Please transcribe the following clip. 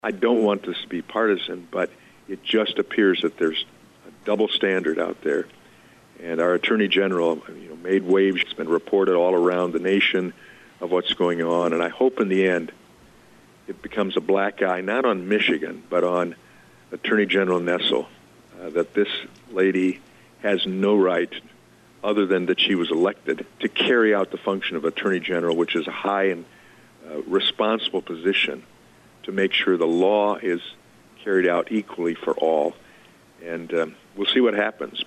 I don't want this to be partisan, but it just appears that there's a double standard out there. And our Attorney General, made waves. It's been reported all around the nation of what's going on. And I hope in the end it becomes a black eye, not on Michigan, but on Attorney General Nessel, that this lady has no right, other than that she was elected, to carry out the function of Attorney General, which is a high and responsible position to make sure the law is carried out equally for all. And we'll see what happens.